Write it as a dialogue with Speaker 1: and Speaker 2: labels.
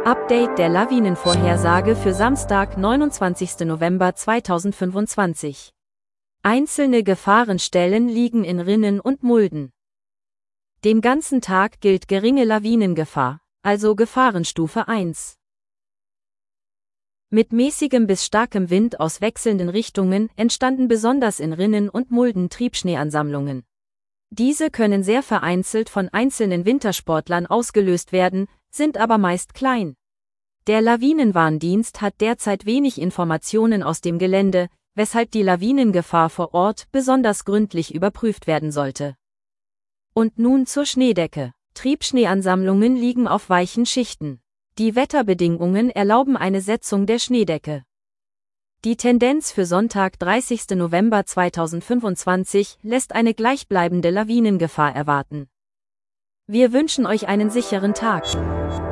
Speaker 1: Update der Lawinenvorhersage für Samstag, 29. November 2025. Einzelne Gefahrenstellen liegen in Rinnen und Mulden. Den ganzen Tag gilt geringe Lawinengefahr, also Gefahrenstufe 1. Mit mäßigem bis starkem Wind aus wechselnden Richtungen entstanden besonders in Rinnen und Mulden Triebschneeansammlungen. Diese können sehr vereinzelt von einzelnen Wintersportlern ausgelöst werden, sind aber meist klein. Der Lawinenwarndienst hat derzeit wenig Informationen aus dem Gelände, weshalb die Lawinengefahr vor Ort besonders gründlich überprüft werden sollte. Und nun zur Schneedecke. Triebschneeansammlungen liegen auf weichen Schichten. Die Wetterbedingungen erlauben eine Setzung der Schneedecke. Die Tendenz für Sonntag, 30. November 2025, lässt eine gleichbleibende Lawinengefahr erwarten. Wir wünschen euch einen sicheren Tag.